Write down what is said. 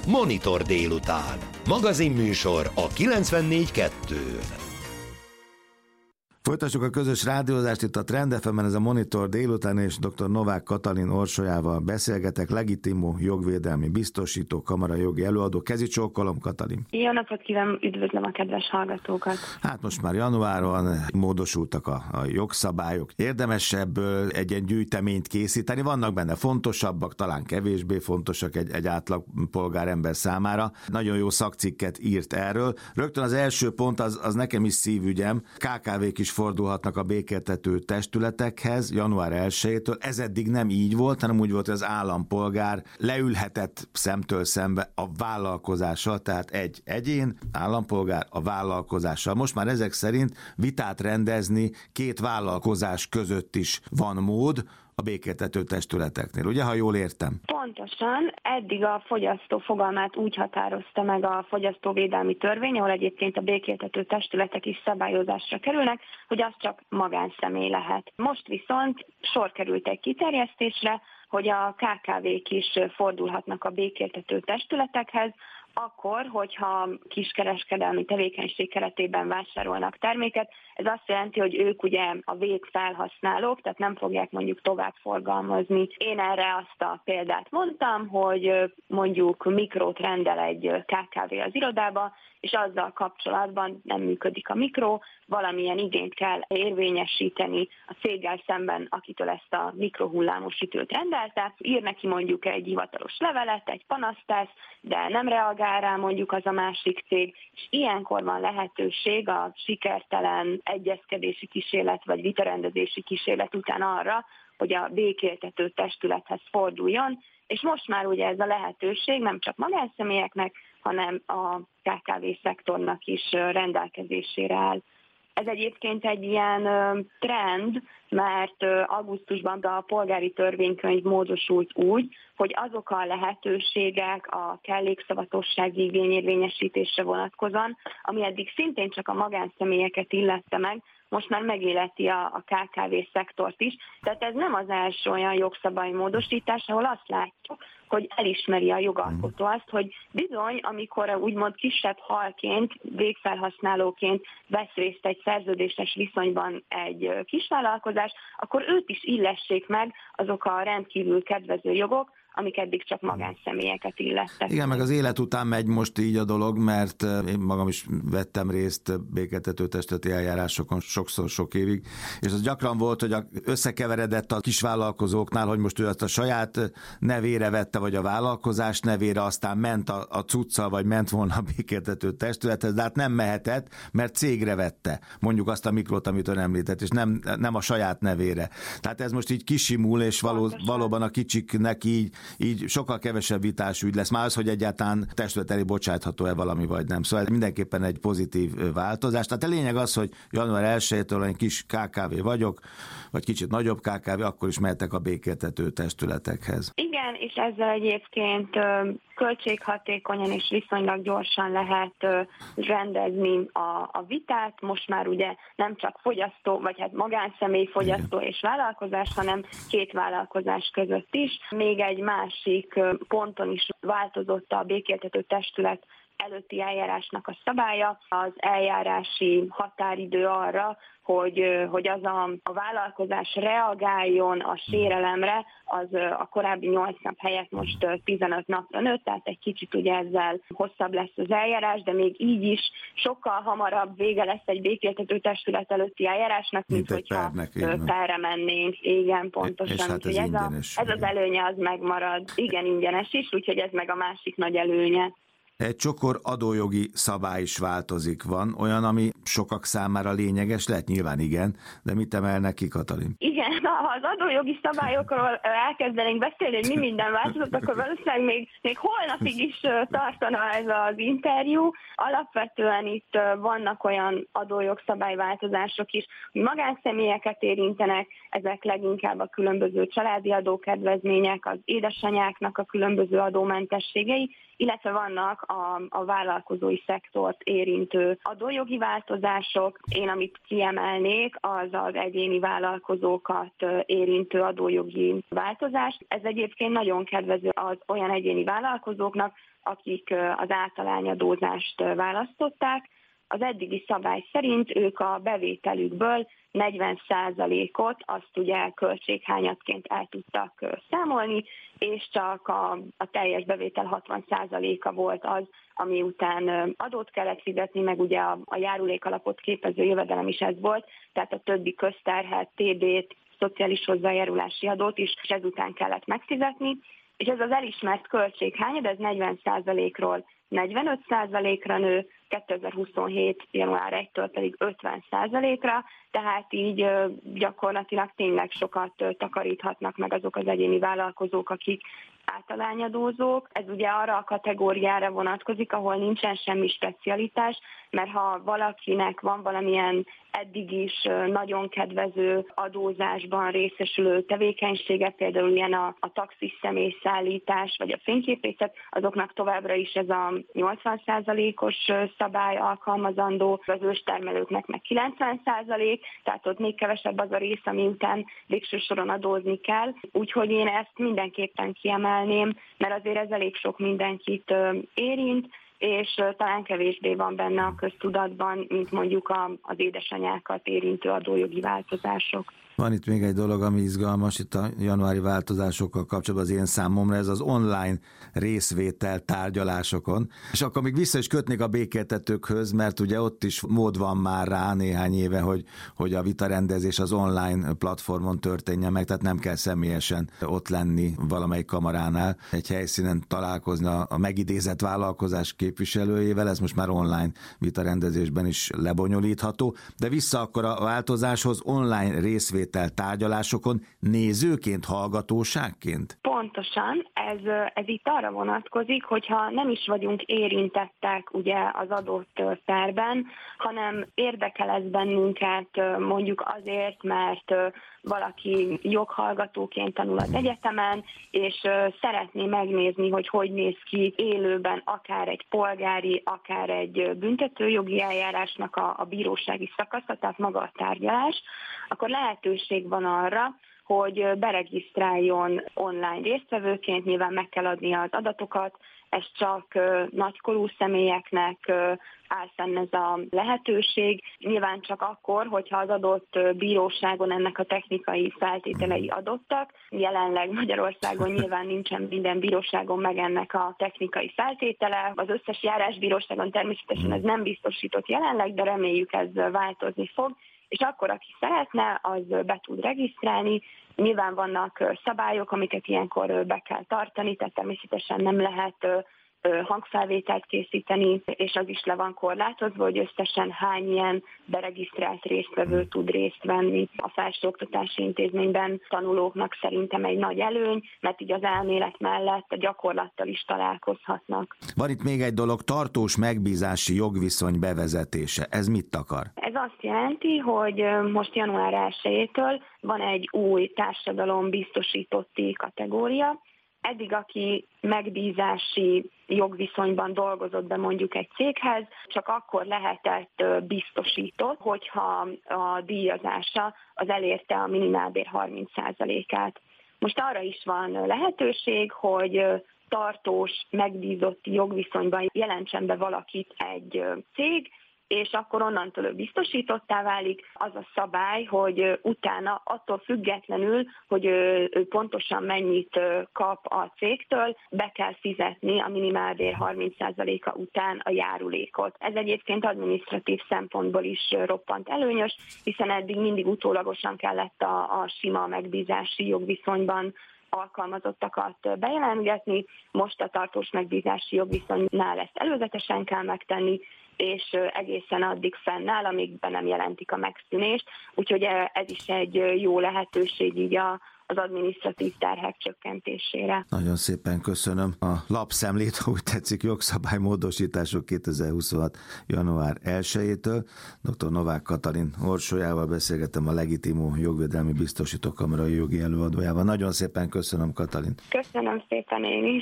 Monitor délután. Magazinműsor a 94.2-n. Folytassuk a közös rádiózást itt a Trend FM-en, ez a Monitor délután, és dr. Novák Katalin Orsolyával beszélgetek, legitimó jogvédelmi biztosító, kamara jogi előadó. Kezi csókolom, Katalin. Jó napot kívánok, üdvözlöm a kedves hallgatókat. Hát most már januáron módosultak a jogszabályok. Érdemes ebből egy ilyen gyűjteményt készíteni, vannak benne fontosabbak, talán kevésbé fontosak egy átlag polgárember számára. Nagyon jó szakcikket írt erről. Rögtön az első pont az nekem is szívügyem. KKV-k is fordulhatnak a békéltető testületekhez január 1-től. Ez eddig nem így volt, hanem úgy volt, hogy az állampolgár leülhetett szemtől szembe a vállalkozással, tehát egy egyén, állampolgár a vállalkozással. Most már ezek szerint vitát rendezni két vállalkozás között is van mód a békéltető testületeknél, ugye, ha jól értem? Pontosan, eddig a fogyasztó fogalmát úgy határozta meg a fogyasztóvédelmi törvény, ahol egyébként a békéltető testületek is szabályozásra kerülnek, hogy az csak magánszemély lehet. Most viszont sor került egy kiterjesztésre, hogy a KKV-k is fordulhatnak a békéltető testületekhez, akkor, hogyha kiskereskedelmi tevékenység keretében vásárolnak terméket, ez azt jelenti, hogy ők ugye a végfelhasználók, tehát nem fogják mondjuk tovább forgalmazni. Én erre azt a példát mondtam, hogy mondjuk mikrót rendel egy KKV az irodába, és azzal kapcsolatban nem működik a mikró, valamilyen igényt kell érvényesíteni a céggel szemben, akitől ezt a mikrohullámos sütőt rendelte, ír neki mondjuk egy hivatalos levelet, egy panaszt tesz, de nem reagál rá mondjuk az a másik cég, és ilyenkor van lehetőség a sikertelen egyezkedési kísérlet vagy vitarendezési kísérlet után arra, hogy a békéltető testülethez forduljon, és most már ugye ez a lehetőség nem csak magánszemélyeknek, hanem a KKV szektornak is rendelkezésére áll. Ez egyébként egy ilyen trend, mert augusztusban a polgári törvénykönyv módosult úgy, hogy azok a lehetőségek a kellékszavatossági igényérvényesítésre vonatkozóan, ami eddig szintén csak a magánszemélyeket illette meg, most már megilleti a KKV szektort is. Tehát ez nem az első olyan jogszabálymódosítás, ahol azt látjuk, hogy elismeri a jogalkotó azt, hogy bizony, amikor úgymond kisebb halként, végfelhasználóként vesz részt egy szerződéses viszonyban egy kisvállalkozás, akkor őt is illessék meg azok a rendkívül kedvező jogok, amik eddig csak magánszemélyeket illettek. Igen, meg az élet után megy most így a dolog, mert én magam is vettem részt békéltető testületi eljárásokon sokszor, sok évig, és az gyakran volt, hogy összekeveredett a kisvállalkozóknál, hogy most ő azt a saját nevére vette, vagy a vállalkozás nevére, aztán ment a cuccal, vagy ment volna a békéltető testülethez, de hát nem mehetett, mert cégre vette, mondjuk azt a mikrot, amit ön említett, és nem a saját nevére. Tehát ez most így kisimul, és valóban a kicsiknek így sokkal kevesebb vitásügy lesz. Már az, hogy egyáltalán testület elé bocsátható-e valami, vagy nem. Szóval mindenképpen egy pozitív változás. Tehát a lényeg az, hogy január 1-től egy kis KKV vagyok, vagy kicsit nagyobb KKV, akkor is mehetek a békéltető testületekhez. Igen, és ezzel egyébként költséghatékonyan és viszonylag gyorsan lehet rendezni a vitát. Most már ugye nem csak fogyasztó, vagy hát magánszemély fogyasztó és vállalkozás, hanem két vállalkozás között is. Még egy másik ponton is változott a békéltető testület előtti eljárásnak a szabálya, az eljárási határidő arra, hogy az a vállalkozás reagáljon a sérelemre, az a korábbi 8 nap helyett most 15 napra nőtt, tehát egy kicsit ugye ezzel hosszabb lesz az eljárás, de még így is sokkal hamarabb vége lesz egy békéltető testület előtti eljárásnak, mint hogyha perre mennénk. Igen, pontosan. Hát ez az előnye az megmarad. Igen, ingyenes is, úgyhogy ez meg a másik nagy előnye. Egy csokor adójogi szabály is változik. Van olyan, ami sokak számára lényeges? Lehet, nyilván igen, de mit emelnek ki, Katalin? Igen, ha az adójogi szabályokról elkezdenénk beszélni, hogy mi minden változott, akkor valószínűleg még holnapig is tartana ez az interjú. Alapvetően itt vannak olyan adójogszabályváltozások is, hogy magánszemélyeket érintenek, ezek leginkább a különböző családi adókedvezmények, az édesanyáknak a különböző adómentességei, illetve vannak a vállalkozói szektort érintő adójogi változások. Én amit kiemelnék, az egyéni vállalkozókat érintő adójogi változás. Ez egyébként nagyon kedvező az olyan egyéni vállalkozóknak, akik az általányadózást választották. Az eddigi szabály szerint ők a bevételükből 40%-ot azt ugye költséghányadként el tudtak számolni, és csak a teljes bevétel 60%-a volt az, ami után adót kellett fizetni, meg ugye a járulékalapot képező jövedelem is ez volt, tehát a többi közterhet, TB-t, szociális hozzájárulási adót is ezután kellett megfizetni, és ez az elismert költséghányad, ez 40%-ról 45%-ra nő, 2027. január 1-től pedig 50%-ra, tehát így gyakorlatilag tényleg sokat takaríthatnak meg azok az egyéni vállalkozók, akik általányadózók. Ez ugye arra a kategóriára vonatkozik, ahol nincsen semmi specialitás, mert ha valakinek van valamilyen eddig is nagyon kedvező adózásban részesülő tevékenysége, például ilyen a taxis személyszállítás vagy a fényképészet, azoknak továbbra is ez a 80%-os szabály alkalmazandó, az őstermelőknek meg 90%, tehát ott még kevesebb az a rész, ami után végső soron adózni kell. Úgyhogy én ezt mindenképpen kiemelném, mert azért ez elég sok mindenkit érint, és talán kevésbé van benne a köztudatban, mint mondjuk az édesanyákat érintő adójogi változások. Van itt még egy dolog, ami izgalmas itt a januári változásokkal kapcsolatban az én számomra, ez az online részvétel tárgyalásokon. És akkor még vissza is kötnék a békéltetőkhöz, mert ugye ott is mód van már rá néhány éve, hogy a vitarendezés az online platformon történjen meg, tehát nem kell személyesen ott lenni valamelyik kamaránál, egy helyszínen találkozni a megidézett vállalkozás képviselőjével, ez most már online vitarendezésben is lebonyolítható. De vissza akkor a változáshoz, online részvétel tárgyalásokon nézőként, hallgatóságként? Pontosan, ez itt arra vonatkozik, hogyha nem is vagyunk érintettek ugye az adott perben, hanem érdekel ez bennünket mondjuk azért, mert valaki joghallgatóként tanul az egyetemen, és szeretné megnézni, hogy néz ki élőben akár egy polgári, akár egy büntetőjogi eljárásnak a bírósági szakasza, tehát maga a tárgyalás, akkor lehetőség van arra, hogy beregisztráljon online résztvevőként, nyilván meg kell adni az adatokat, ez csak nagykorú személyeknek áll fenn ez a lehetőség. Nyilván csak akkor, hogyha az adott bíróságon ennek a technikai feltételei adottak. Jelenleg Magyarországon nyilván nincsen minden bíróságon meg ennek a technikai feltétele. Az összes járásbíróságon természetesen ez nem biztosított jelenleg, de reméljük ez változni fog. És akkor, aki szeretne, az be tud regisztrálni. Nyilván vannak szabályok, amiket ilyenkor be kell tartani, tehát természetesen nem lehet hangfelvételt készíteni, és az is le van korlátozva, hogy összesen hány ilyen beregisztrált résztvevő tud részt venni. A felsőoktatási intézményben tanulóknak szerintem egy nagy előny, mert így az elmélet mellett a gyakorlattal is találkozhatnak. Van itt még egy dolog, tartós megbízási jogviszony bevezetése. Ez mit akar? Ez azt jelenti, hogy most január 1-től van egy új társadalombiztosítotti kategória. Eddig, aki megbízási jogviszonyban dolgozott be mondjuk egy céghez, csak akkor lehetett biztosított, hogyha a díjazása az elérte a minimálbér 30%-át. Most arra is van lehetőség, hogy tartós, megbízotti jogviszonyban jelentsen be valakit egy cég, és akkor onnantól ő biztosítottá válik. Az a szabály, hogy utána attól függetlenül, hogy ő pontosan mennyit kap a cégtől, be kell fizetni a minimálbér 30%-a után a járulékot. Ez egyébként adminisztratív szempontból is roppant előnyös, hiszen eddig mindig utólagosan kellett a sima megbízási jogviszonyban alkalmazottakat bejelentgetni, most a tartós megbízási jogviszonynál ezt előzetesen kell megtenni, és egészen addig fennáll, amíg be nem jelentik a megszűnést. Úgyhogy ez is egy jó lehetőség így az adminisztratív terhek csökkentésére. Nagyon szépen köszönöm a lapszemlét, úgy tetszik, jogszabálymódosítások 2026. január 1-től. Dr. Novák Katalin Orsolyával beszélgettem, a Legitimó Jogvédelmi Biztosítók Kamarai jogi előadójával. Nagyon szépen köszönöm, Katalin. Köszönöm szépen én is.